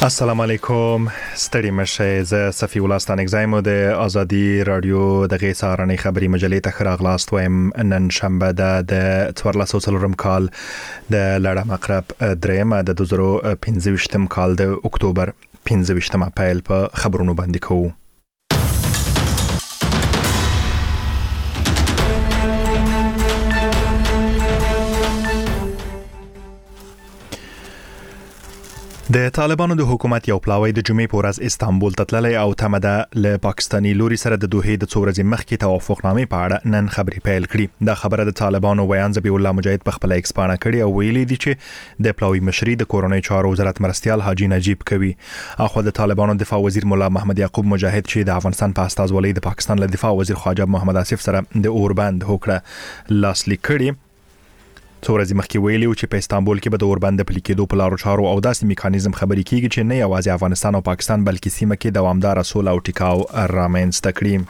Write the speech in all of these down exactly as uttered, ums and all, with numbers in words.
السلام علیکم ستړي مشه ز صفی الله ستانک زایمو د ازادي رادیو د غیسارنې خبري مجلې ته خراغلاست وایم نن شنبه د څوارلس سلورم کال د لړم اقرب دریم د دوه زره پنځه ویشتم کال د اکتوبر پنځه ویشتم اپریل په خبرونو باندې کوو. د طالبانو د حکومت یو پلاوی د جمعې په ورځ استانبول ته تللی او تمه ده له پاکستاني لوري سره د دوحې د څو ورځې مخکې توافقنامې په اړه نن خبرې پیل کړي. دا خبره د طالبانو ویان ذبیح الله مجاهد په خپل ایکس پاڼه کړې او ویلي دي چې د پلاوی مشري د کورونی چارو وزارت مرستیال حاجی نجیب کوي. اخو د طالبانو دفاع وزیر مولا محمد یعقوب مجاهد چې د افغانستان په استازولۍ د پاکستان له دفاع وزیر خواجه محمد آصف سره د اوربند هوکړه لاسلیک کړي. څو ورځې مخکې ویلي چې په استانبول کې به د اوربند د پلي کېدو په لارو چارو او داسې میکانیزم خبرې کیږي چې نه یوازې افغانستان او پاکستان بلکې سیمه کې دوامداره سوله او ټیکاو رامنځته کړي.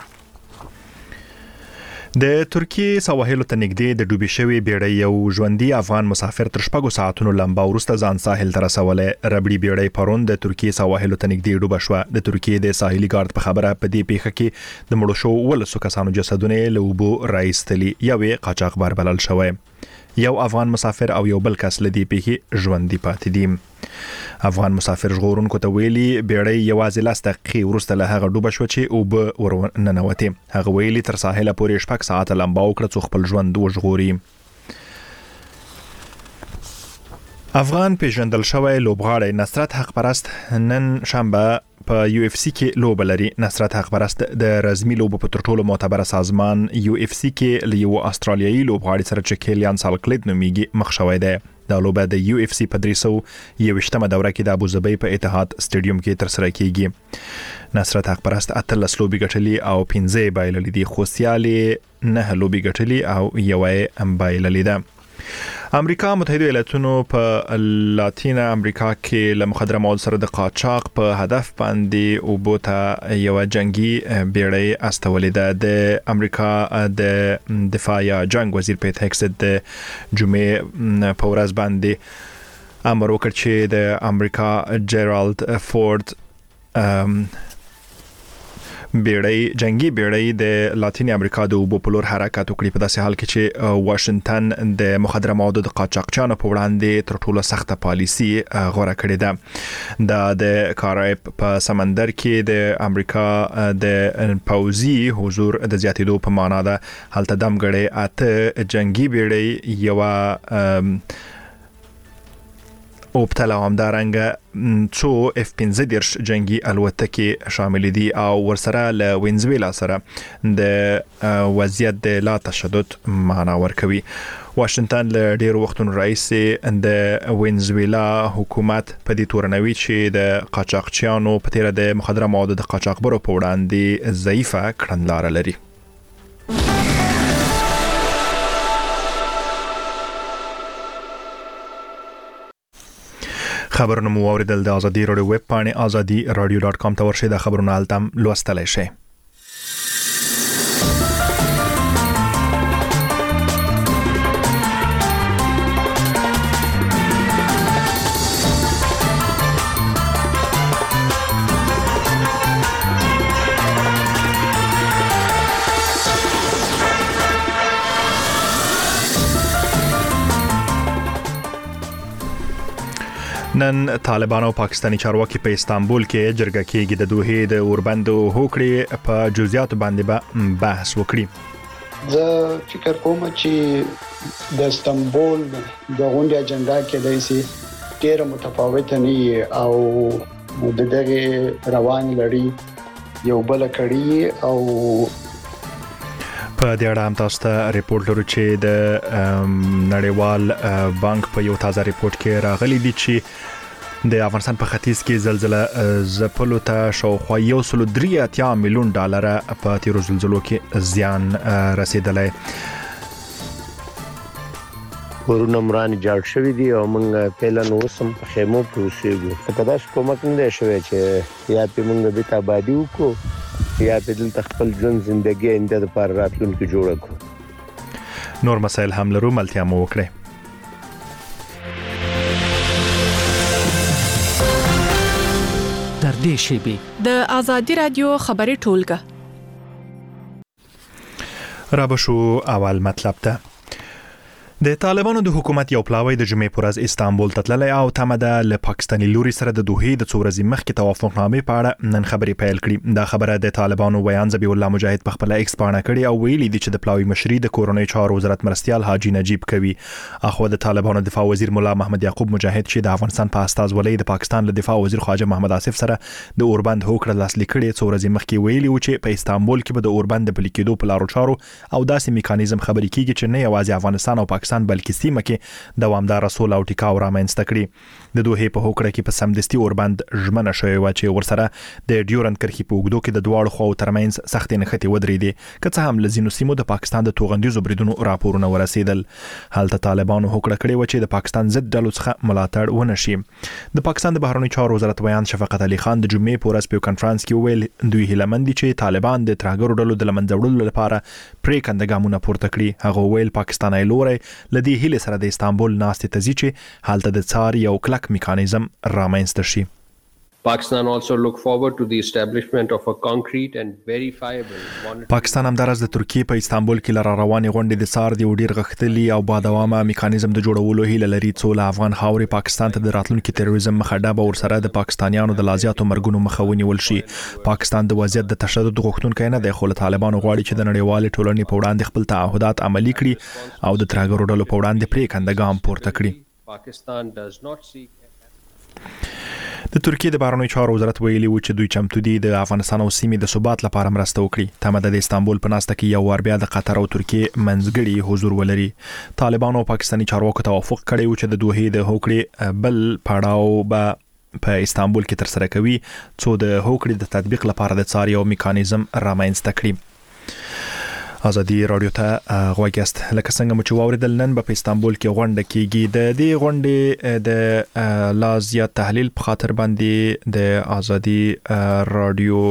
د ترکیې سواحلو ته نږدې د ډوبې شوې بیړۍ یو ژوندي افغان مسافر تر شپږو ساعتونو لمبا وروسته ځان ساحل ته رسولی. ربړي بیړۍ پرون د ترکیې سواحلو ته نږدې ډوبه شوه. د ترکیې د ساحلي ګارد په خبره په دې پیښه کې د مړو شوو ولسو کسانو جسدونه له اوبو راایستلي. یوې قاچاقبر بلل شوی. یو افغان مسافر او یو بل کس لدی پیښې ژوندۍ پاتې دي. افغان مسافر ژغورونکو ته ویلي بیړۍ یوازې لس دقیقې وروسته له هغه ډوبه شوه چې اوبه ورننوتې. هغه ویلي تر ساحله پورې شپږ ساعته لمبا وکړه څو خپل ژوند وژغوري. افغان پیژندل شوی لوبغاړی نصرت حق پرست نن شنبه په یو اف سی کې لوب لري. نصرت حق پرست د رزمي لوبو په تر ټولو معتبره سازمان یو اف سی کې له یو استرالیایي لوبغاړي سره چې کیلیان سالکلیت نومیږي مخ شوی دی. دا لوبه د یو اف سی په درې سوه یوویشتمه دوره کې د ابوظبي په اتحاد سټیډیوم کې ترسره کیږي. نصرت حق پرست اتلس لوبې ګټلې او پنځه بایللې دي. خو سیالې نه لوبې ګټلې او یوه بایللې ده. امریکا متحده ایالاتونو په لاتین امریکا کې له مخدره موادو سره د قاچاق په هدف باندې اوبوته یو جنگي بیړۍ استولې ده. د امریکا د دفاع یا جنگ وزیر پیټ هکسټ د جمعې په ورځ باندې امر وکړ چې د امریکا جیرالد فورد بیړۍ جنگي بیړۍ د لاتین امریکا د اوبو په لور حرکت وکړي په داسې حال کې چې واشنگټن د مخدره موادو د قاچاقچیانو په وړاندې تر ټولو سخته پالیسي غوره کړې ده. دا د کارایب په سمندر کې د امریکا د پوځي حضور د زیاتېدو په معنا ده. هلته دمګړې اته جنگي بیړۍ یو او په لوام دارنګ څو اف پنځه دیرش جنگي الوتکې شامل دي او ورسره له وینزویلا سره د وضعیت د لا تشدد معنا ورکوي. واشنگټن له ډیر وختونو راځي د وینزویلا حکومت په دې تورنوي چې د قاچاقچیانو په تیر د مخدره موادو د قاچاقبرو په وړاندې ضعیفه کړنلاره لري. خبرونه مو اوریدل د ازادي رادیو ویب پاڼې ازادي رادیو ډاټ کام ته ورشئ. د خبرونو التم لوستلای شئ. نن طالبانو پاکستانی چارواکي په استانبول کې جرګه کېږي. د دوحې د اوربند هوکړې په جزئیات باندې به بحث وکړي. زه فکر کوم چې د استانبول د غونډې اجنډا کې د سي ډېر متفاوت نه او د دغه روان لړۍ یو بل کړي او په دې اړه هم تاسو ته ریپورت لرو چې د نړیوال بانک په یو تازه ریپورت کې راغلي دي چې د افغانستان په ختیځ کې زلزلہ زپلو ته شاوخوا یو سل درې اتیا میلیون ډالر په تیرو زلزلو کې زیان رسیدلی. ورونه مران جوړ شوی دي او موږ پهلا نو سم په خیمو پروسیږو. فقداش کومک نه شوی چې یا په موږ د تابادی وکړو یا په دلته خپل ژوند ژوندۍ انده لپاره راتلونکي جوړ کړو. نور مسائل هم لرو ملتیا مو وکړئ. نږدې شي. د آزادي رادیو خبري ټولګه را بشو اول مطلب ته. د طالبانو د حکومت یو پلاوی د جمعې پر ورځ استانبول ته تللی او تمه ده له پاکستاني لوري سره د دوحې د څو ورځې مخکې توافقنامې په اړه نن خبرې پیل کړي. دا خبره د طالبانو ویان ذبیح الله مجاهد په خپل ایکس باندې کړې او ویلي دي چې د پلاوی مشري د کورونی چارو وزارت مرستيال حاجی نجیب کوي. اخو د طالبانو دفاع وزیر مولا محمد یعقوب مجاهد چې د افغانستان په استازولۍ د پاکستان له دفاع وزیر خواجه محمد آصف سره د اوربند هوکړه لاسلیک کړي څو ورځې مخکې ویلي و چې په استانبول کې به د اوربند د پلي کېدو په لارو چارو او داسې میکانیزم خبرې کیږي چې نه یوازې افغانستان او پاکستان بلکې سیمه کې دوامدار سول او ټیکاو رامنځته کړي. د دوحې په هوکړه کې په سمدستي اوربند ژمنه شوې و چې ورسره د ډیورند کرښې په اوږدو کې د دواړو خواو ترمنځ سختې نښتې ودرېدې که څه هم له ځینو سیمو د پاکستان د توغندیزو بریدونو راپورونه ورسېدل. هلته طالبانو هوکړه کړې و چې د پاکستان ضد ډلو څخه ملاتړ ونه شي. د پاکستان د بهرنیو چارو وزارت ویان شفقت علي خان د جمعې په ورځ په کانفرنس کې ویل دوی هیلمن دي چې طالبان د ترهګرو ډلو د لمنځه وړلو لپاره پریکنده ګامونه پورته کړي. هغه ویل پاکستاني لوري لدی هیله سره د استانبول ناستې ته ځي چې حالت د څار یو کلک میکانیزم رامنځته شي. Pakistan also look forward to the establishment of a concrete and verifiable پاکستان هم درز د ترکیه په استانبول کې لاره روانې غونډې د څار دی ډیر غختلی او بادوامه میکانیزم د جوړولو هیله لري څو له افغان خاورې پاکستان ته د راتلونکي تروریزم مخه ډبه ورسره د پاکستانیانو د لازیاتو مرګونو مخه ونیول شي. پاکستان د وضعیت د تشدد غوښتونکی نه دی خو له طالبانو غواړي چې د نړیوال ټولنې په وړاندې خپل تعهدات عملي کړي او د ترهګرو ډلو په وړاندې پریکنده ګام پورته کړي. Pakistan does not seek د ترکیه د بهرنیو چارو وزارت ویلي و چې دوی چمتو دي د افغانستان او سیمې د ثبات لپاره مرسته وکړي. تمه ده د استانبول په ناسته کې یو وار بیا د قطر او ترکیه منځګړي حضور ولري. طالبانو او پاکستاني چارواکو توافق کړی و چې د دوحې د هوکړې بل پړاو به په استانبول کې تر سره کوي څو د هوکړې د تطبیق لپاره د څار یو میکانیزم رامنځته کړي. آزادي رادیو ته غوږیاست. لکه څنګه چې واوریدل نن په استانبول کې غونډه کیږي. د دې غونډې د لازیا تحلیل په خاطر باندې د آزادي رادیو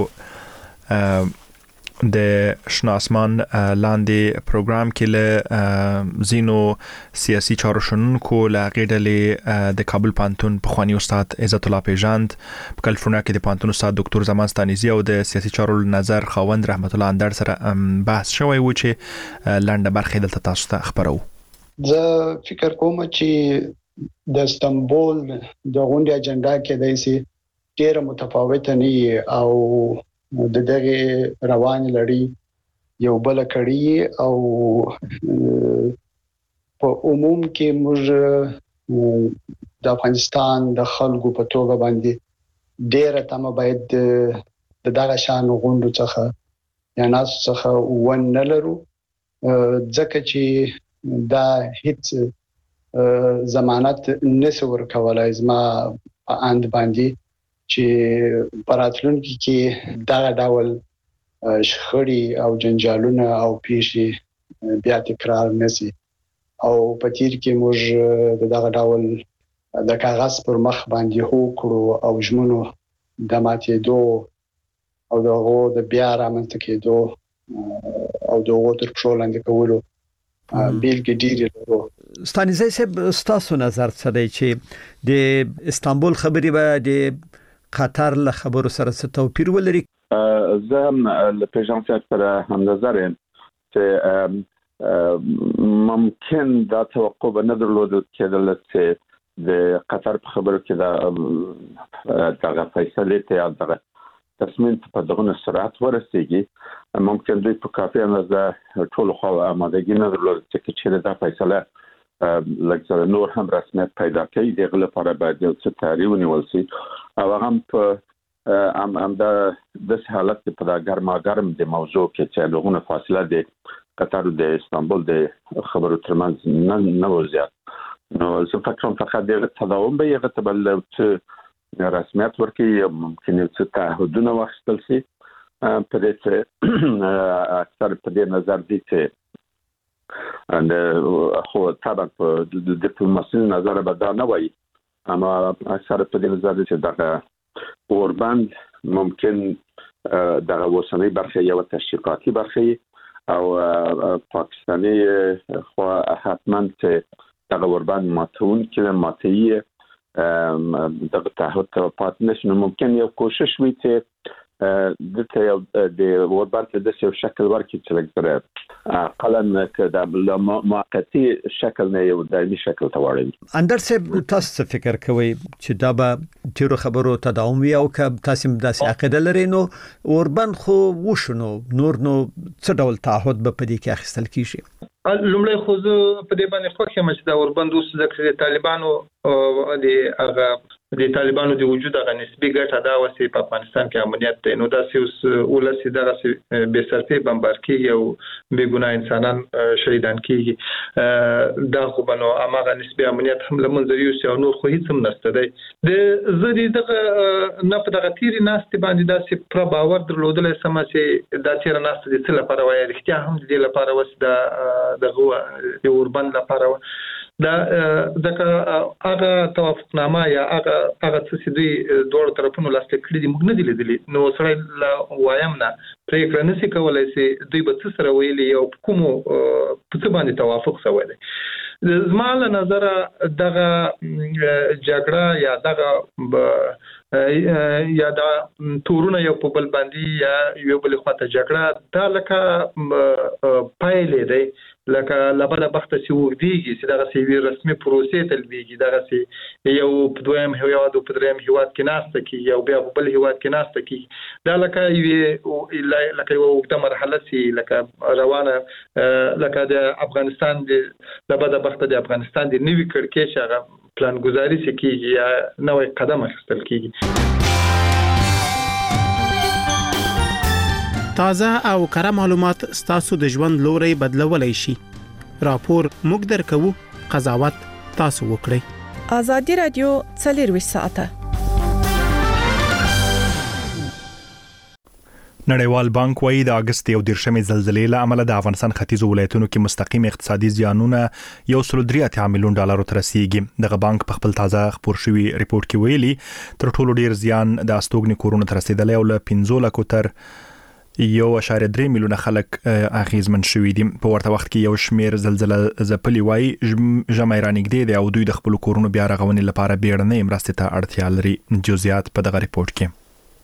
د شناسمان لاندې پروګرام کې له زینو سیاسي چارو شنونکو له غیډلې د کابل پانتون په خواني استاد عزت الله پیژاند په کالیفورنیا کې د پانتون استاد ډاکټر زمان ستانیزی او د سیاسي چارو نظر خوند رحمت الله اندر سره بحث شوی و چې لنډه برخه دلته تاسو ته خبرو. زه فکر کوم چې د استانبول د غونډې اجنډا کې د سي ډېر متفاوت نه او د دغه روان لړۍ یو بل کړي او په عموم کې موږ د افغانستان د خلکو په توګه باندې ډېر تمه باید د دغه شان غونډو څخه یا ناس څخه ون نه لرو ځکه چې دا هیڅ ضمانت نسور کولای زما په اند باندې چې پراتلونکي کې دا ډول شخړې او جنجالونه او پیښې بیا تکرار نشي او په تیر کې موږ د دا ډول د کاغذ پر مخ باندې هوکړو او ژمنو د ماتېدو او دغه د بیا رامنځته کېدو او دغه تر پښو لاندې کولو بیلګې ډېرې لرو. ستانیزی صاحب ستاسو نظر څه دی چې د استانبول خبرې به د قطر له خبرو سره څه توپیر ولري؟ زه هم له پیژانسیت سره هم نظر یم چې ممکن دا توقع به نه درلودل کېدل چې د قطر په خبرو کې دا دغه فیصلې ته یا دغه تصمیم په دغه سرعت ورسیږي. ممکن دوی په کافي اندازه ټول خو آمادګي نه درلود چې دا فیصله لکه نور هم رسمیت پیدا کوي. دغه لپاره باید یو څه تیاری ونیول شي او هغه په ام ام د د حالت په دا ګرما ګرم د موضوع کې چې لغونه فاصله د قطر د استانبول د خبرو ترمنځ نه نه وزیات نو زه فکر کوم فقط د تداوم به یو ته بل څه رسمیت ورکړي ممکن یو څه تعهدونه واخیستل شي په دې چې اکثر په دې نظر دي چې and خو طبعا په د ډیپلوماسي نظر به دا نه وایي اما اکثر په دې نظر دي چې دغه اوربند ممکن دغه وسنۍ برخه یو تشویقاتي برخه او پاکستاني خو حتما چې دغه اوربند ماتون کې ماتي دغه تعهد ته پات نشي، ممکن یو کوشش وي چې دته یو د وربرته د یو شکل ورکړي چې لکه قلم کده موقتی شکل نه یو دایمي شکل ته واړوي. اندر څه تاسو فکر کوئ چې دا به تیرو خبرو تداوم وي او که تاسو داسې عقیده لرئ نو اوربند خو وشنو نور نو څه ډول تعهد به پدې کې اخیستل کیږي؟ لومړی خو زه په دې باندې خوښ یم چې دا اوربند اوس د طالبانو د هغه د طالبانو د وجود هغه نسبي ګټه دا وسې په افغانستان کې امنیت دی، نو دا اوس ولسی دغه بے صرفه بمبار کیږي او بے ګناه انسانان شهیدان کیږي، دا خو بنو امغه نسبي امنیت هم لمنځري او نور خو هیڅ هم نشته دی. د زدي دغه نه په دغه تیری ناست باندې داسې پر باور درلودل سم چې دا تیر ناست د څه لپاره وایي اړتیا هم د دې لپاره وس دا دغه د اوربند لپاره دا دغه هغه توافقنامه یا هغه هغه څه چې دوه طرفونو لاسته کړی دي موږ نه دي لیدلي، نو سره لا وایم نه پریکړه نشي کولای چې دوی به څه سره ویلي او کوم په څه باندې توافق شوی دی. زما له نظر دغه جګړه یا دغه یا دا تورونه یو په بل باندې یا یو بل خواته جګړه دا لکه پایلې دی، لکه لبله بخته چې وګديږي چې دغه سی رسمي پروسې تلبيږي، دغه سی یو په دویم هیواد او په دریم هیواد کې ناشته کی یو بیا په بل هیواد کې ناشته کی، دا لکه یو لکه یو وخت مرحله سي لکه روانه لکه د افغانستان د لبله بخته د افغانستان د نوي کړکېچ هغه پلان گزاري سکیږي یا نوې قدم اخیستل کیږي. تازه او کره معلومات ستاسو د ژوند لوري بدلولای شي. راپور موږ درکو، قضاوت تاسو وکړئ. آزادي رادیو څلور ساعته. نړیوال بانک وايي د اگست یو دیرشمې زلزلې له امله د افغانستان ختیځو ولایتونو کې مستقیم اقتصادي زیانونه یو سل درې اتیا میلیون ډالر ته رسیدي. دغه بانک په خپل تازه خبر شوی ریپورت کې ویلي تر ټولو ډیر زیان د استوګنې کورونو ته رسیدلی او له پنځه لکو تر یو اشاریه درې میلیونه خلک اغیزمن شوي دي. په ورته وخت کې یو شمیر زلزله ځپلي وایي ژمی رانږدې دی او دوی د خپل کورونو بیا رغونې لپاره بیړنۍ مرستې ته اړتیا لري. جزئیات په دغه ریپورت کې.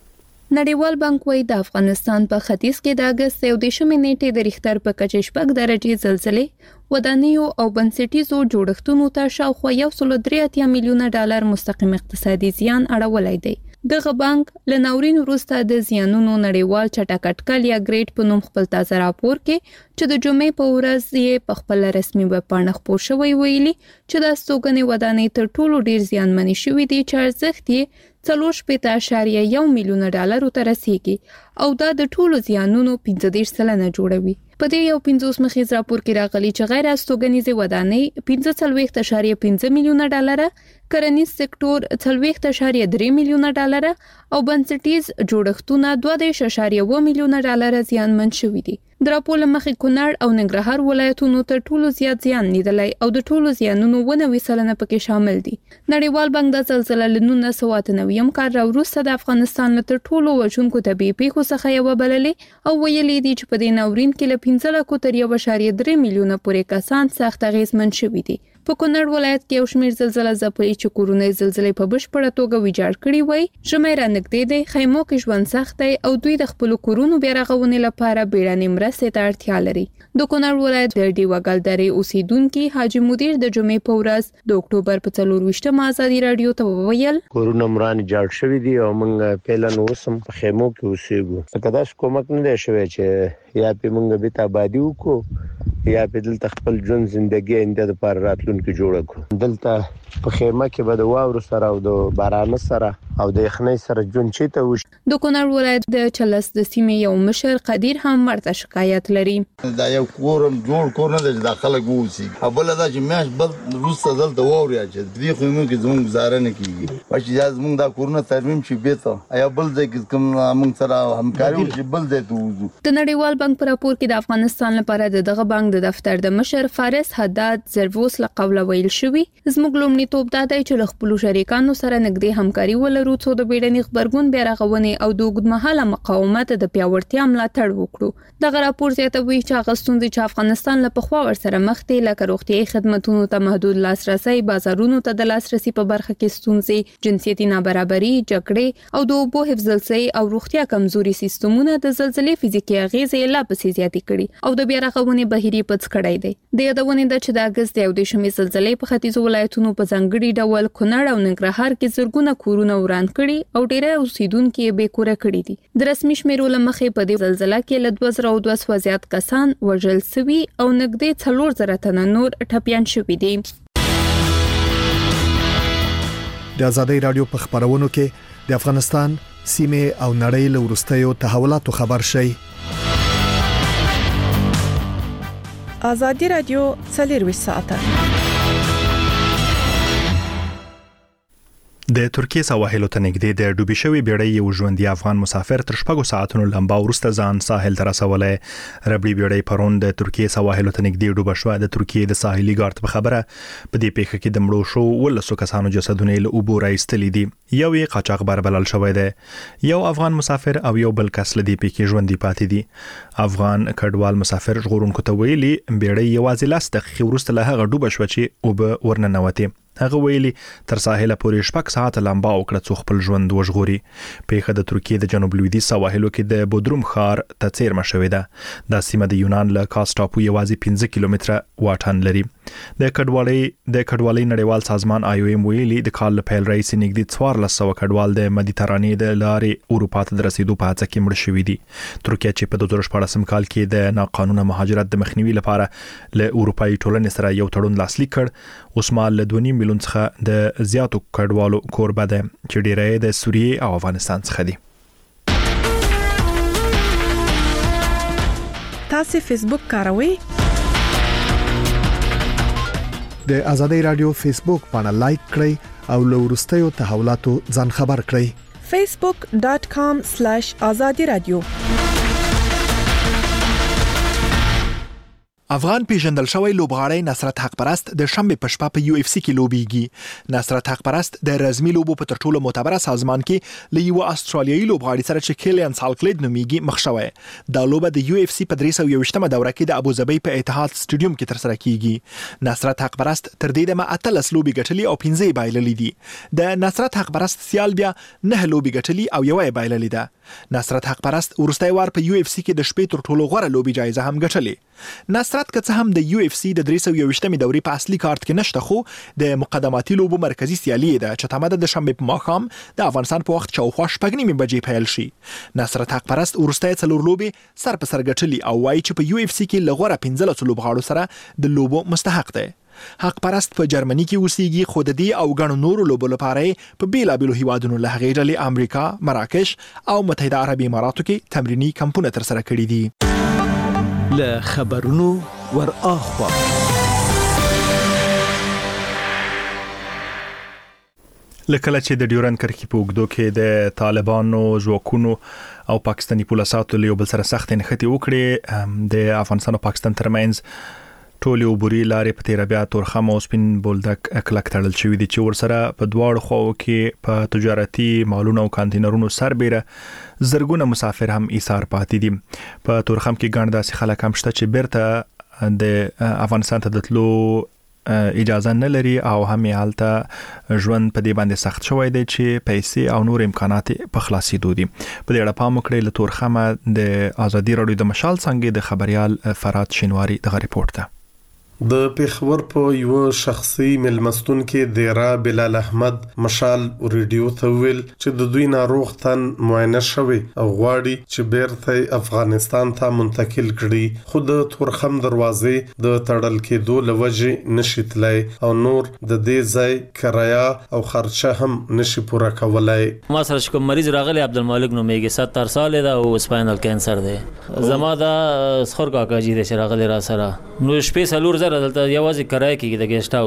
نړیوال بانک وايي د افغانستان په ختیځ کې د اگست یو دیرشمې نیټې د ریختر په کچه شپږ درجې زلزلې ودانیو او بنسټیزو جوړښتونو ته شاوخوا یو سل درې اتیا میلیونه ډالر مستقیم اقتصادي زیان اړولای دی. دغه بانک له ناورین وروسته د زیانونو نړیوال چټکټکل یا ګریډ په نوم خپل تازه راپور کې چې د جمعې په ورځ یې په خپل رسمي ویب پاڼه خپور شوی ویلي چې د استوګنې ودانۍ تر ټولو ډیر زیانمنې شوې دي چې ارزښت یې څلور شپږ اشاریه یو میلیونه ډالر ته رسیدي او دا د ټولو زیانونو پنځه دېرش سلنه جوړوي. په دې یو پنځوس مخیز راپور کې راغلي چې غیر استوګنیزه ودانۍ پنځه څلوېښت اشاریه پنځه میلیونه ډالر، کرنیز سکتور څلوېښت اشاریه درې میلیونه ډالر او بنسټیز جوړښتونه دوه دېرش اشاریه اووه میلیونه ډالر زیانمن شوي دي. د راپور مخې کونړ او ننګرهار ولایتونو ته ټولو زیات زیان لیدلی او د ټولو زیانونو اووه نوي سلنه پکې شامل دي. نړیوال بانک د زلزلې له نولس سوه اته نوي کال وروسته د افغانستان له تر ټولو وژونکو طبیعي پیښو څخه یوه بللې او ویلي دي چې په دې ناورین کې له پنځه لکو تر یو اشاریه درې میلیونه پورې کسان سخت اغېزمن شوي دي. په کونړ ولایت کې یو شمېر زلزله ځپلي چې کورونه زلزلې په بشپړه توګه ویجاړ کړي وای. ژمی رانږدې دی، خیمو کې ژوند سخت دی او دوی د خپل کورونو بیا رغونې لپاره بیړنۍ مرستې ته اړتیا لري. د کونړ ولایت د ډیوګل درې اوسیدونکي حاجی مدیر د جمعې په ورځ د اکتوبر په څلور ویشتمه آزادي رادیو ته وویل کورونه مران جوړ شوی دي او موږ پیلن اوسم په خیمو کې اوسېږو. څنګه دا کومک نه دی شوی چې یا په موږ به تابادی وکړو یا په دلته خپل ژوند ژوندۍ انده د پر راتلونکو جوړ کړو. دلته په خیمه کې به د واورو سره او د باران سره او د یخنۍ سره ژوند چیته وش. د کونړ ولایت د چلس د سیمې یو مشر قدیر هم مرته شکایت لري. دا یو کورم جوړ کور نه د داخله ګوسی ابل دا چې مېش بل روسته دلته ووري چې دې خو موږ زموږ گزاره نه کیږي. واش اجازه موږ دا کورونه ترمیم شي بیت یا بل ځای کوم موږ سره همکاري وشي بل ځای ته وځو. د نړیوال بانک په راپور کې د افغانستان لپاره دغه بانک د دفتر د مشر فارس حداد زروس لقب ویل شوی زموږ لومړیتوب دا دی چې خپل شریکانو سره نږدې همکاري ولرو غړو څو د بیړني خبرګون بیا رغونې او د اوږدمهاله مقاومت د پیاوړتیا ملاتړ وکړو. دغه راپور زیاتوي چې هغه ستونزې چې افغانستان له پخوا ورسره مخ دي لکه روغتیايي خدماتو ته محدود لاسرسي، بازارونو ته د لاسرسي په برخه کې ستونزې، جنسيتي نابرابري، جګړې او د اوبو حفظ او روغتیا کمزوري سیستمونه د زلزلې فزیکي اغیزې لا پسې زیاتې کړي او د بیا رغونې بهیري پڅ کړی دی. د یادونې د چې د اگست یو دیشمې زلزلې په ختیځو ولایتونو په ځانګړي ډول کونړ او ننګرهار کې زرګونه کورونه وران کړي او ډیری اوسیدونکو یې بې کوره کړي دي. د رسمي شمیرو له مخې په دې زلزلې کې له دوه زره دوه سوه زیات کسان وژل شوي او نږدې څلور زره تنه نور ټپيان شوي دي. د آزادۍ رادیو په خبرونو کې د افغانستان سیمه او نړۍ له ورستیو تحولاتو خبر شي. آزادۍ رادیو څلور ساعته د ترکیه سواحل ته نږدې د ډوبې شوی بیړۍ یو ژوندۍ افغان مسافر تر شپږو ساعتونو لمبا وروسته ځان ساحل ته رسولی. ربړي بیړۍ پرون د ترکیه سواحل ته نږدې ډوبه شوه. د ترکیه د ساحلي ګارد په خبره په دې پیښه کې د مړو شو ولسو کسانو جسدونه له اوبو راایستلي دي. یو یې قاچاقبر بلل شوی دی. یو افغان مسافر او یو بل کس له دې پیښې ژوندۍ پاتې دي. افغان کډوال مسافر ژغورونکو ته ویلي بیړۍ یوازې لاس دقیقې وروسته له هغه ډوبه شوه چې اوبه ورننوتې. هغه ویلي تر ساحل پورې شپږ ساعته لمبا وکړه څو خپل ژوند وژغوري. پیښه د ترکیه د جنوب لویدیځ سواحلو کې د بودروم ښار ته څیرمه شوې ده. دا سیمه د یونان له کاس ټاپو یوازې پنځه کیلومتره واټن لري. د کډوالۍ د کډوالۍ نړیوال سازمان آی او ایم ویلي د کال له پیل راهیسې نږدې څوارلس سوه کډوال د مدیترانې د لارې اروپا ته د رسیدو په هڅه کې مړه شوي دي. ترکیه چې په دوه زره شپاړسم کال کې د ناقانونه مهاجرت د مخنیوي لپاره له اروپایي ټولنې سره یو تړون لاسلیک کړ، اوس مهال له دوه نیم میلیون څخه د زیاتو کډوالو کوربه ده چې ډیری د سوریې او افغانستان څخه دي. تاسو فیسبوک کاروئ؟ د آزادۍ رادیو فیسبوک باندې لایک کړئ او له وروستیو تحولاتو ځان خبر کړئ. facebook dot com slash azadi radio افغان پیژندل شوی لوبغاړی نصرت حق پرست د شنبه په شپه په یو اف سی کې لوبيږي. نصرت حق پرست د رزمي لوبو په تر ټولو معتبره سازمان کې له یو استرالیایي لوبغاړي سره چې کیلین سالکلید نومیږي مخ شوی. دا لوبه د یو اف سی په درې سوه یوویشتمه دوره کې د ابوظبي په اتحاد سټیډیوم کې تر سره کیږي. نصرت حق پرست تر دې دمه اتلس لوبي ګټلي او پنځه بایللې دي. د نصرت حق پرست سیال بیا نه لوبي ګټلي او یو بایللې ده. نصرت حق پرست ورستای وار په یو اف سی کې د شپې تر ټولو غوړه لوبي جایزه هم ګټلې. نصرت که څه هم د یو اف سی د درې سوه یوویشتمې دورې په اصلي کارت کې نشته، خو د مقدماتي لوبو مرکزی سیالي ده چې تماده د شنبه په ماښام د افغانستان په وخت شاوخوا شپږ نیمې بجې پیل شي. نصرت حق پرست ورستای څلور لوبي سر په سر ګټلي او وايي چې په یو اف سی کې لغوره پنځلس لوبغاړو سره د لوبو مستحق دی. حق پرست په جرمني کې اوسېږي، خو د دې او غنو نورو لوبو لپاره په بیلابیلو هیوادونو له هغې ډلې امریکا، مراکش او متحده عربي اماراتو کې تمرینی کمپونه تر سره کړي دي. له خبرونو ور اخوا لکه چې د ډیورن کرښې په اوږدو کې د طالبانو ځواکونو او پاکستاني پولیسو له یو بل سره سخت نښتې وکړې. د افغانستان او پاکستان ترمنځ ټول یو بوري لارې په تیر بیا تورخم او سپین بولدک کلک تړل شوې دي چې ورسره په دواړو خواو کې په تجارتي مالونو او کانتینرونو سربېره زرګونه مسافر هم ایثار پاتې دي. په تورخم کې ګڼ داسې خلک هم شته چې بیرته د افغانستان ته د تلو اجازه نه لري او هم حالته ژوند په دې باندې سخت شوی دی چې پیسې او نور امکانات په خلاصېدو دي. په دې اړه پام وکړئ. له تورخمه د آزادۍ رادیو د مشال څنګه د خبريال فرات شینواری دغه ریپورت ته د پیښور په یو شخصي ملمستون کې دیرا بلال احمد مشال ریډیو ته ویل چې د دوی ناروغ تن معاینه شوی او غواړي چې بیرته افغانستان ته منتقل کړي، خو د تورخم دروازې د تړل کېدو لوجې نشي تلای او نور د دې ځای کرایه او خرچه هم نشي پوره کولای. ما سره کوم مریض راغلی عبدالمالک نومیږي، ستر سال دی او سپاینل کینسر دی. زما دا سخر کاکا جی دی چې راغلی را سره نو شپې سلور زره دلته یوازې کرایه کېږي د ګیسټ هاوس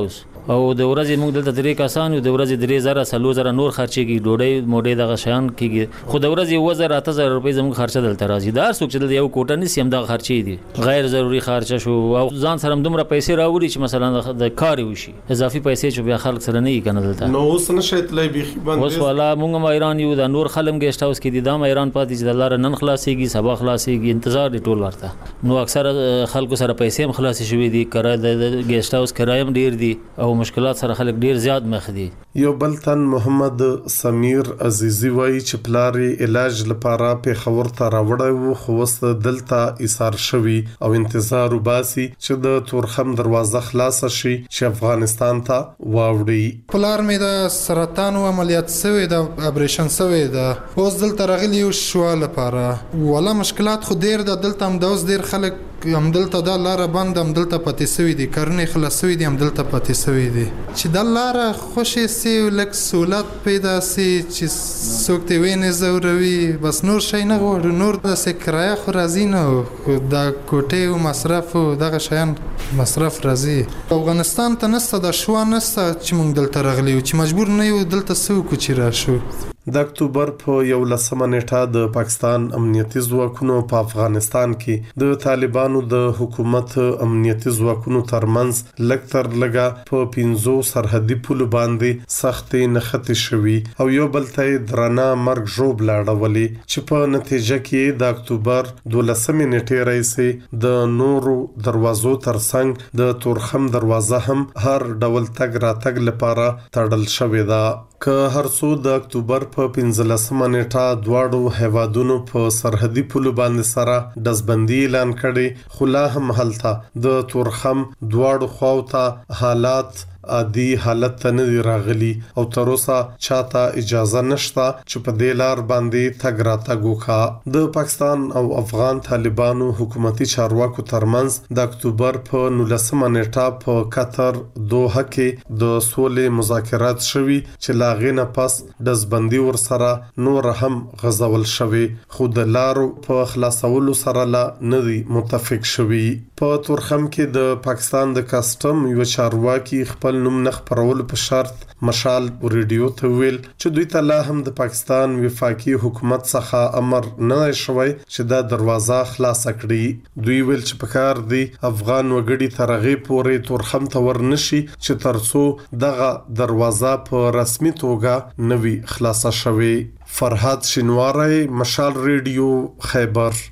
او د ورځې موږ دلته درې کسان یو د ورځې درې زره څلور زره نور خرچېږي ډوډۍ موډۍ دغه شیان کېږي خو د ورځې اووه زره اته زره روپۍ زموږ خرچه دلته راځي دا هر څوک چې دلته یو کوټه نیسي همدغه خرچې دي غیر ضروري خرچه شو او ځان سره دومره پیسې راوړي چې مثلا د کار وشي اضافي پیسې چې بیا خلک سره نه یې کنه دلته نو اوس نشي تلای بيخي باندې اوس والا موږ ما ایران یو د نور خلم ګیسټ هاوس کې دي دا ما ایران پاتې چې د لار نن خلاصيږي سبا خلاصيږي انتظار دی ټول ورته نو اکثر خلکو سره پیسې هم خلاص شوي دي کرای د ګیسټ هاوس کرای هم ډیر دي او مشکلات سره خلک ډیر زیات مخ دي یو بل تن محمد سمیر عزیزی وایي چې پلاری علاج لپاره په خبر ته راوړی وو خو وس دلته ایثار شوی او انتظار وباسي چې د تورخم دروازه خلاص شي چې افغانستان ته واوړي پلار مې د سرطان عملیات شوی د اپریشن شوی د اوس دلته راغلی یو شو لپاره ولا مشکلات خو ډیر د دلته هم دوس ډیر خلک هم دلته د لار بند هم دلته پاتې شوی دي کرنې خلاصوي دي هم دلته پاتې شوی دي چې د لار خوشي سي لک سہولت پیدا سي چې څوک ته ویني زوروي بس نور شي نه غواړي نور د سکرایا خو راځي نو د کوټې او مصرف او دغه شیان مصرف راځي افغانستان ته نسته د شوا نسته چې موږ دلته راغلی چې مجبور نه یو دلته سو کو چې راشو د اکتوبر په یو لسمه نیټه د پاکستان امنیتي ځواکونو په افغانستان کې د طالبانو د حکومت امنیتي ځواکونو ترمنځ لکتر لګا په پینځو سرحدي پولو باندې سختې نښتې شوي او یو بل ته درنه مرګ ژوب لاړولې چې په نتیجه کې د اکتوبر دولسمې نیټې راځي د نورو دروازو ترڅنګ د تورخم دروازه هم هر ډول تګ راتګ لپاره تړل شوې ده که هر څو د اکتوبر په پنځلسمه نیټه دواړو هیوادونو په سرحدي پولو باندې سره دزبندي اعلان کړي خو لا هم هلته د تورخم دواړو خواو ته حالات عادي حالت ته نه راغلي او تر اوسه چاته اجازه نشته چې په دې لار باندې تګ راتګ وکړي د پاکستان او افغان طالبانو حکومتي چارواکو ترمنځ د اکتوبر په نولسمه نیټه په قطر دوحه کې د سولې مذاکرات شوي چې لاغې نه پس دزبندي ور سره نور هم غزول شوي خو د لارو په خلاصولو سره لا نه دي متفق شوي په تورخم کې د پاکستان د کسټم یو چارواکي خپل نوم نه خبرولو په شرط مشال ریډیو ته ویل چې دوی ته لا هم د پاکستان وفاقي حکومت څخه امر نه شوی چې دا دروازه خلاص کړي دوی ویل چې په کار دی افغان وګړي ترغه پورې تورخم ته ورنشي چې ترڅو دغه دروازه په رسمي توګه نوي خلاصه شوي فرحات شینواری مشال ریډیو خیبر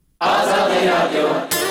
آزاد رادیو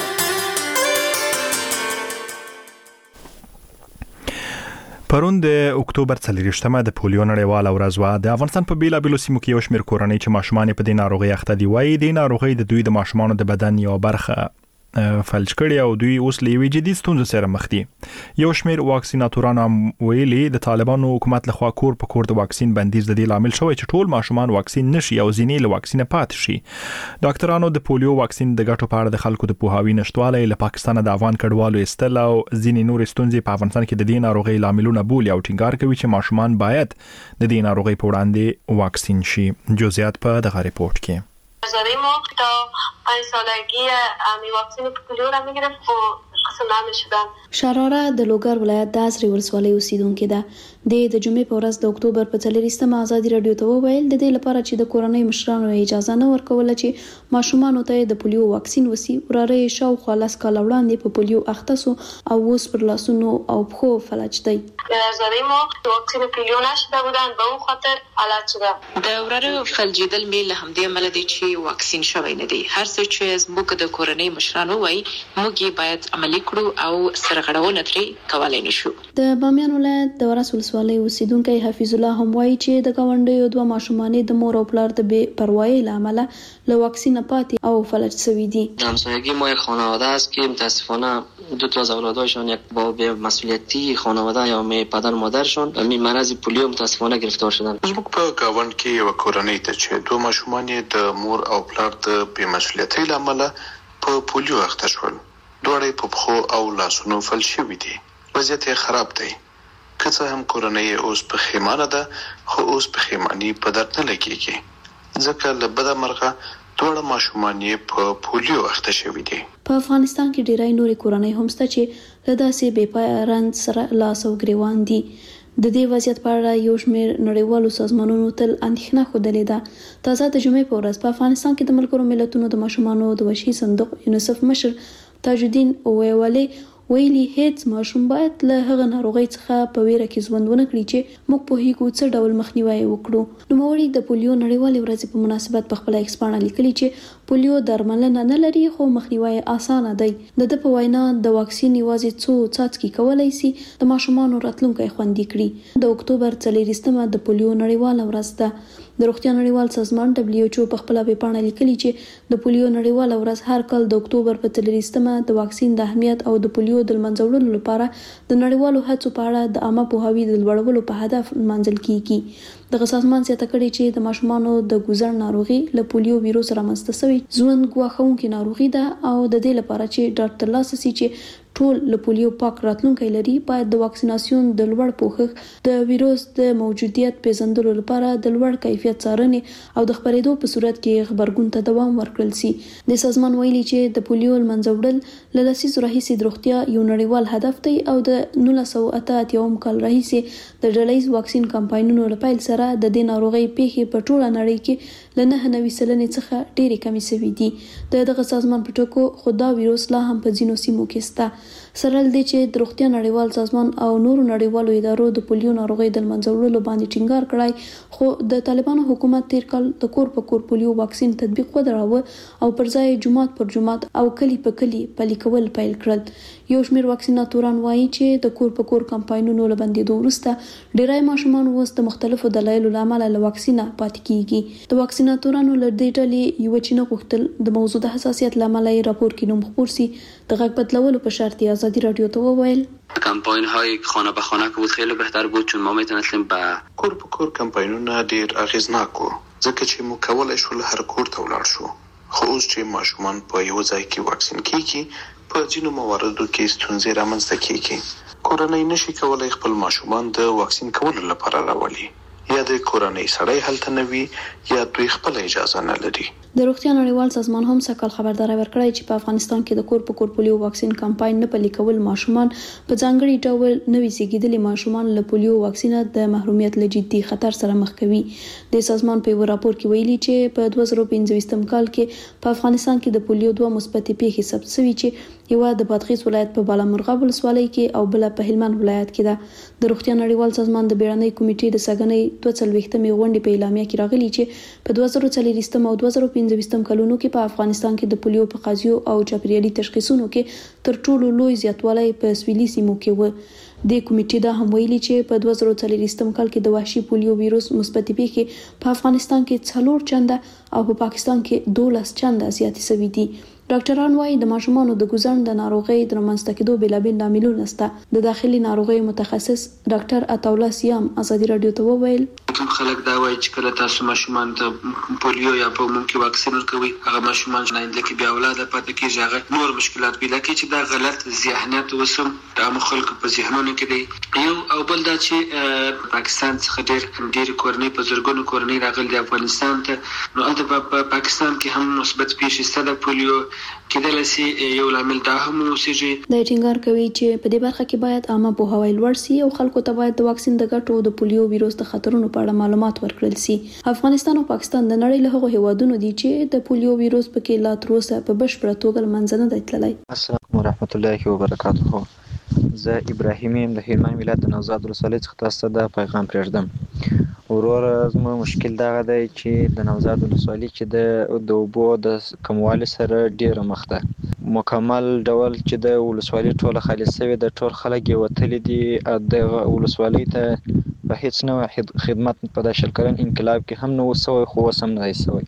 پرون د اکتوبر څلورشتمه د پولیو نړیواله ورځ وه د افغانستان په بیلابیلو سیمو کې یو شمېر کورنۍ چې ماشومان په دې ناروغي اخته دي وایي د ناروغي د دوی د ماشومانو د بدن یو برخه فلج کړي او دوی اوس لوي جدي ستونزې سره مخ دي یو شمېر واکسیناتورانو ویلي د طالبانو حکومت لخوا کور په کور د واکسین بندیز د دې لامل شوی چې ټول ماشومان واکسین نشي او ځینې له واکسین پاتې شي ډاکټرانو د پولیو واکسین د ګټو په اړه د خلکو د پوهاوي نشټوالی له پاکستان د افغان کډوالو استل او ځینې نور ستونزې په افغانستان کې د دې ناروغي لاملونه بولي او ټینګار کوي چې ماشومان باید د دې ناروغي په وړاندې واکسین شي جزئیات په دغه ریپورت کې زده ما تا پنج سالگی امی واکسین پولیو را میگرفت و قسم نمیشدم شراره د لوګر ولایت د ازري ولسوالۍ اوسیدونکو ده د د جمعې په ورځ د اکتوبر په څلورشتمه ازادي رادیو ته وویل د دې لپاره چې د کورنۍ مشرانو اجازه نه ورکول چې ماشومان ته د پولیو واکسین وسی وراره شاوخوا لاس کال وړاندې په پولیو اخته سو او اوس پر لاسونو او پخو فلج دی زده ما واکسین پولیو نشده بودن به اون خاطر علت شده د وراره فلجیدل می له همدې عمل دي چې واکسین شوی نه دی هر څه چې زموږ د کورنۍ مشرانو وای موږ باید عملي کړو او سرغړونه ترې کولای نشو د بامیان ولایت د ورس ولسوالۍ اوسیدونکو حفیظ الله هم وایي چې د گاونډیو دوه ماشومان د مور او پلار د بې پروايي لامل له واکسین پاتې او فلج شوی دي همسایگی ما یک خانواده است که متاسفانه دو تا از اولادشون یک با بی‌مسئولیتی خانواده یا می پدر مادرشون می مرض پولیو متاسفانه گرفتار شدن زموږ په گاوند کې یو کورنۍ ته چې دوه ماشومان د مور او پلار د بی‌مسئولیتۍ لامل په پولیو اخته شول دوړې په پخو او لاسونو فلج شوي دي وضعیت یې خراب دی که څه هم کورنۍ اوس پښیمانه ده خو اوس پښیماني په درد نه لګیږي ځکه له بده مرغه دوه ماشومان یې په پولیو اخته شوي دي. په افغانستان کې ډیری نورې کورنۍ هم شته چې له داسې بې پایه رنځ سره لاس او ګریوان دي. د دې وضعیت په اړه یو شمېر نړیوالو سازمانونو تل اندېښنه ښودلې ده. تازه د جمعې په ورځ په افغانستان کې د ملګرو ملتونو د ماشومانو د وحشي صندوق یونیسف مشر تاج الدین اویوالي ویلي هیڅ ماشوم باید له هغه ناروغۍ څخه په ویره کې ژوند ونه کړي چې موږ پوهیږو څه ډول مخنیوي وکړو. نوموړي د پولیو نړیوالې ورځې په مناسبت په خپل ایکس پاڼه لیکلي چې پولیو درملنه نه لري خو مخنیوي اسانه دی. د ده په وینا د واکسین یوازې څو څاڅکي کولای شي د ماشومانو راتلونکی خوندي کړي. د اکتوبر څلورویشتمه د پولیو نړیواله ورځ ده. د روغتیا نړیوال سازمان دبليو ایچ او په خپل ویب پاڼه لیکلي چې د پولیو نړیواله ورځ هر کال د اکتوبر په څلورویشتمه د واکسین د اهمیت او د پولیو د منځ وړلو لپاره د نړیوالو هڅو په اړه د عامه پوهاوي د لوړولو په هدف منځل کیږي. دغه سازمان زیاته کړې چې د ماشومانو د ګوزړ ناروغي له پولیو ویروس رامنځته شوی ژوند ګواښونکې ناروغي ده او د دې لپاره چې ډاډ ترلاسه شي چې ټول له پولیو پاک راتلونکی لري باید د واکسیناسیون د لوړ پوښښ د ویروس د موجودیت پیژندلو لپاره د لوړ کیفیت څارنې او د خبرېدو په صورت کې خبرګون ته دوام ورکړل شي. د سازمان ویلي چې د پولیو لمنځه وړل له لسیزو راهیسې د روغتیا یو نړیوال هدف دی او د نولس سوه اته اتیا کال راهیسې د ډلهییز واکسین کمپاینونو له پیل سره د دې ناروغۍ پیښې په ټوله نړۍ کې له نهه نوي سلنې څخه ډېرې کمې شوي دي. د دغه سازمان په ټکو خو دا ویروس لا هم په ځینو سیمو کې شته. سره له دې چې د روغتیا نړیوال سازمان او نورو نړیوالو ادارو د پولیو ناروغۍ د منځه وړلو باندې ټینګار کړی خو د طالبانو حکومت تیر کال د کور په کور پولیو واکسین تطبیق ودراوه او پر ځای جمعات پر جمعات او کلی په کلی پلي کول پیل کړل. یو شمېر واکسیناتوران وایي چې د کور په کور کمپاینونو له بندېدو وروسته ډیری ماشومان اوس د مختلفو دلایلو له امله له واکسینه پاتې کیږي. د واکسیناتورانو له دې ډلې یوه چې نه غوښتل د موضوع د حساسیت له امله یې راپور کې نوم خپور سي د غږ بدلولو په شرط یې آزادی رادیو ته وویل کمپاین های خانه به خانه که بود خیلی بهتر بود چون ما میتونستیم به کور په کور کمپاینونه ډیر اغیزناک وو ځکه چې مو کولای شو هر کور ته ولاړ شو. خو اوس چې ماشومان په یو ځای کې واکسین کیږي په ځینو مواردو کې ستونزې رامنځته کیږي. کورنۍ نشي کولای خپل ماشومان د واکسین کولو لپاره راولي یا د کورنۍ سړی هلته نه وي یا دوی خپل اجازه نه لري. د روغتیا نړیوال سازمان هم سکهال خبرداري ورکړی چې په افغانستان کې د کور په کور پولیو واکسین کمپاین نه پلي کول ماشومان په ځانګړي ډول نوي زیږیدلي ماشومان له پولیو واکسینه د محرومیت له جدي خطر سره مخ کوي. د سازمان په یو راپور کې ویلي چې په دوه زره پنځه کال کې په افغانستان کې د پولیو دوه مثبتې پیښې ثبت شوې چې یو د بادغیس ولایت په بالامرغاب ولسوالۍ کې او بل په هلمند ولایت کې ده. د روغتیا نړیوال سازمان د بیړنۍ کمیټې د سګنۍ دوه څلوېښتمې غونډې په اعلامیه کې راغلي چې په دوه زره څلوېښتم او دوه زره پنځويشتم کلونو کې په افغانستان کې د پولیو په قضیو او چاپیریالي تشخیصونو کې تر ټولو لوی زیاتوالی په سویلي سیمو کې و. د کمیټې دا هم ویلي چې په دوه زره څلوېښتم کال کې د وحشي پولیو ویروس مثبتې پیښې په افغانستان کې څلور چنده او په پاکستان کې دولس چنده زیاتې شوي دي. ډاکټران وايي د ماشومانو د ګوزړ د ناروغۍ د رامنځته کېدو بېلابېل لاملونه شته. د داخلي ناروغیو متخصص ډاکټر عطاالله سیام آزادي رادیو ته وویل کوم خلک دا وایي چې کله تاسو ماشومان ته پولیو یا په عموم کې واکسین ورکوي هغه ماشومان نه اندل کې بیا اولاد پاتې کېږي هغه نور مشکلات پیدا کوي چې دا غلط ذهنیت وسم د عام خلکو په ذهنونو کې دی. یو او بل دا چې پاکستان څخه ډېر ډېر کورنۍ په زرګونو کورنۍ راغلي د افغانستان ته نو البته په پاکستان کې هم مثبت پیښې شته د پولیو کېدلی شي یو لامل دا هم اوسېږي. دا ټینګار کوي چې په دې برخه کې باید عامه پوهاوی لوړ شي او خلکو ته باید د واکسین د ګټو د پولیو ویروس د خطرونو په اړه معلومات ورکړل شي. افغانستان او پاکستان د نړۍ له هغو هیوادونو دي چې د پولیو ویروس پکې لا تر اوسه په بشپړه توګه له منځه نه دی تللی. السلام ورحمت الله وبرکاته. زه ابراهیم یم د هلمند ولایت د نوزاد ولسوالۍ څخه تاسو ته د پیغام پرېږدم. ورور زموږ مشکل دغه دی چې د نوزاد ولسوالۍ چې د د اوبو د کموالي سره ډېره مخ ده. مکمل ډول چې د ولسوالۍ ټوله خالي شوې ده، ټول خلک یې وتلي دي. دغه ولسوالۍ ته په هیڅ نوع خدمت په دا شل کلن انقلاب کې هم نه و سوی، خو اوس هم نه دی سوی.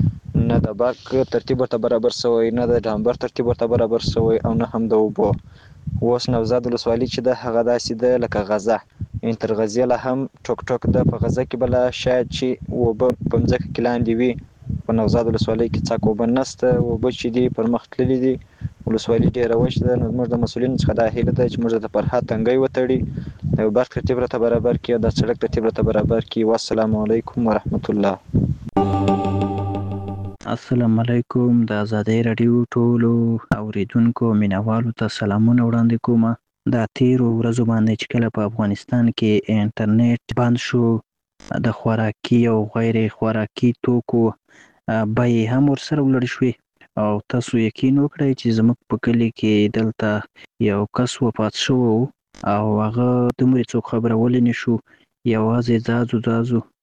نه د برق ترتیب ورته برابر سوی، نه د ډامبر ترتیب ورته برابر سوی او نه هم د اوبو. اوس نوزاد ولسوالۍ چې ده هغه داسې ده لکه غزه، یعنې تر غزې له هم ټوک ټوک ده. په غزه کې بله شاید چې اوبه په مځکه کې لاندې وي، په نوزاد ولسوالۍ کې څاک اوبه نشته. اوبه چې دي پر مخ تللي دي، ولسوالۍ ډېره وچ ده. نو زموږ د مسؤلینو څخه دا هیله ده چې موږ د فرهاد تنګی وتړي، د برق ترتیب راته برابر کړي او د سړک ترتیب راته برابر کړي. والسلام علیکم ورحمت الله. السلام علیکم. د ازادۍ رادیو ټولو اوریدونکو مینوالو ته سلامونه وړاندې کوم. د تیرو ورځو باندې چې کله په افغانستان کې انټرنیټ بند شو، د خوراکي او غیر خوراکي توکو بیې هم ورسره ولړ شوې او تاسو یقین وکړئ چې زموږ په کلي کې دلته یو کس وفات شو او هغه دومره څوک خبرولې نشو، یوازې ځازو ځازو